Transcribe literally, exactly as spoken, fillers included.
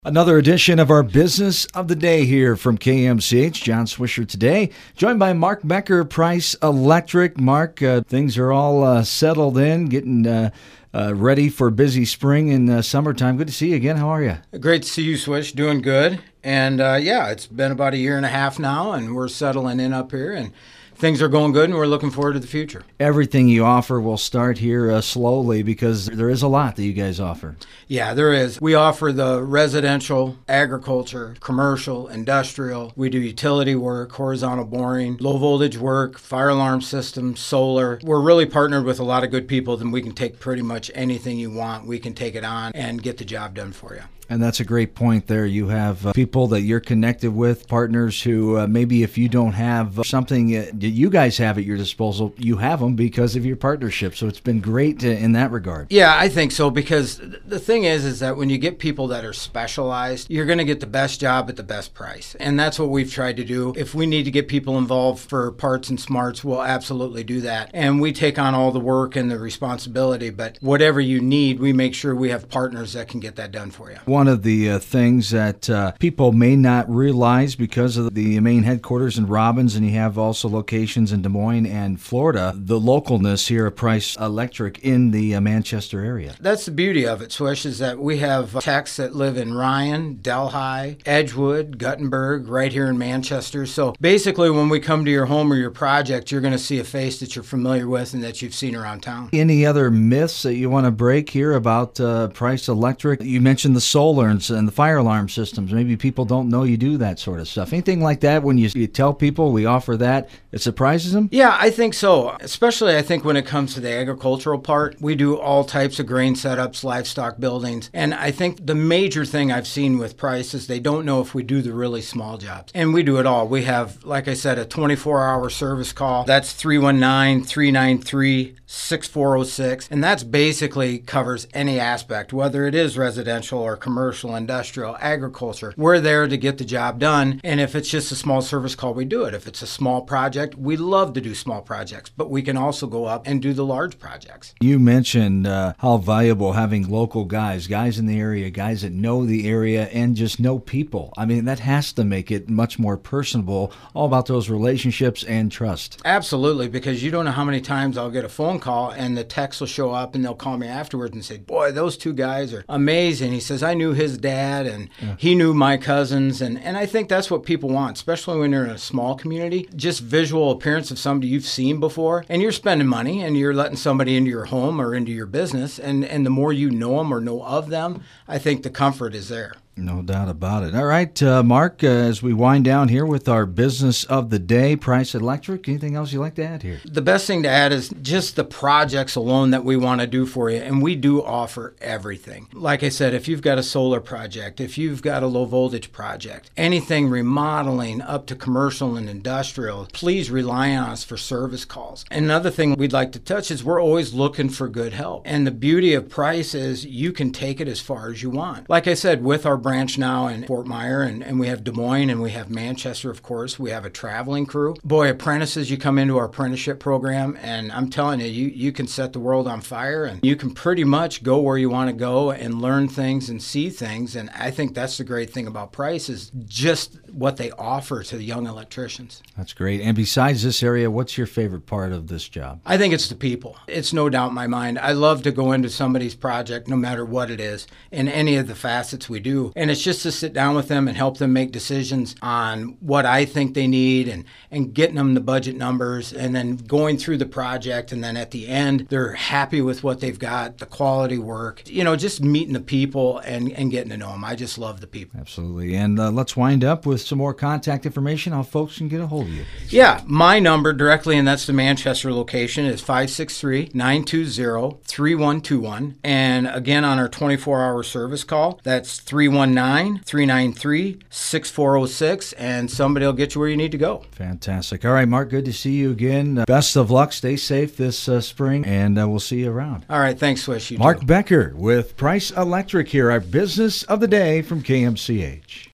Another edition of our Business of the Day here from K M C H. John Swisher today, joined by Mark Becker, Price Electric. Mark, uh, things are all uh, settled in, getting uh, uh, ready for busy spring and uh, summertime. Good to see you again. How are you? Great to see you, Swish. Doing good. And uh, yeah, it's been about a year and a half now, and we're settling in up here, and things are going good, and we're looking forward to the future. Everything you offer will start here uh, slowly because there is a lot that you guys offer. Yeah, there is. We offer the residential, agriculture, commercial, industrial. We do utility work, horizontal boring, low voltage work, fire alarm systems, solar. We're really partnered with a lot of good people, and we can take pretty much anything you want. We can take it on and get the job done for you. And that's a great point there. You have uh, people that you're connected with, partners who uh, maybe if you don't have uh, something uh, that you guys have at your disposal, you have them because of your partnership. So it's been great uh, in that regard. Yeah, I think so, because the thing is, is that when you get people that are specialized, you're going to get the best job at the best price. And that's what we've tried to do. If we need to get people involved for parts and smarts, we'll absolutely do that. And we take on all the work and the responsibility, but whatever you need, we make sure we have partners that can get that done for you. One of the uh, things that uh, people may not realize because of the main headquarters in Robbins, and you have also locations in Des Moines and Florida, the localness here at Price Electric in the uh, Manchester area. That's the beauty of it, Swish, is that we have techs that live in Ryan, Delhi, Edgewood, Guttenberg, right here in Manchester. So basically when we come to your home or your project, you're going to see a face that you're familiar with and that you've seen around town. Any other myths that you want to break here about uh, Price Electric? You mentioned the solar and the fire alarm systems. Maybe people don't know you do that sort of stuff. Anything like that when you, you tell people we offer that, it surprises them? Yeah, I think so. Especially I think when it comes to the agricultural part, we do all types of grain setups, livestock buildings. And I think the major thing I've seen with Price is they don't know if we do the really small jobs. And we do it all. We have, like I said, a twenty-four hour service call. That's three one nine, three nine three, six four zero six. And that's basically covers any aspect, whether it is residential or commercial. Commercial, industrial, agriculture. We're there to get the job done. And if it's just a small service call, we do it. If it's a small project, we love to do small projects, but we can also go up and do the large projects. You mentioned uh, how valuable having local guys, guys in the area, guys that know the area and just know people. I mean, that has to make it much more personable, all about those relationships and trust. Absolutely, because you don't know how many times I'll get a phone call and the text will show up and they'll call me afterwards and say, boy, those two guys are amazing. He says, I knew his dad and yeah. he knew my cousins, and and I think that's what people want, especially when you're in a small community. Just visual appearance of somebody you've seen before, and you're spending money and you're letting somebody into your home or into your business, and and the more you know them or know of them, I think the comfort is there. No doubt about it. All right, uh, Mark, uh, as we wind down here with our Business of the Day, Price Electric, anything else you'd like to add here? The best thing to add is just the projects alone that we want to do for you, and we do offer everything. Like I said, if you've got a solar project, if you've got a low voltage project, anything remodeling up to commercial and industrial, please rely on us for service calls. Another thing we'd like to touch is we're always looking for good help. And the beauty of Price is you can take it as far as you want. Like I said, with our branch now in Fort Myer, and, and we have Des Moines, and we have Manchester, of course. We have a traveling crew. Boy, apprentices, you come into our apprenticeship program, and I'm telling you, you, you can set the world on fire, and you can pretty much go where you want to go and learn things and see things. And I think that's the great thing about Price is just what they offer to the young electricians. That's great. And besides this area, what's your favorite part of this job? I think it's the people. It's no doubt in my mind. I love to go into somebody's project, no matter what it is, in any of the facets we do. And it's just to sit down with them and help them make decisions on what I think they need, and, and getting them the budget numbers, and then going through the project. And then at the end, they're happy with what they've got, the quality work, you know, just meeting the people and, and getting to know them. I just love the people. Absolutely. And uh, let's wind up with some more contact information, how folks can get a hold of you. Yeah, my number directly, and that's the Manchester location, is five six three, nine two zero, three one two one. And again, on our twenty-four hour service call, that's three one nine, three nine three, six four zero six, and somebody will get you where you need to go. Fantastic. All right, Mark, good to see you again. Uh, best of luck. Stay safe this uh, spring, and uh, we'll see you around. All right, thanks, Swish. You Mark too. Becker with Price Electric here, our Business of the Day from K M C H.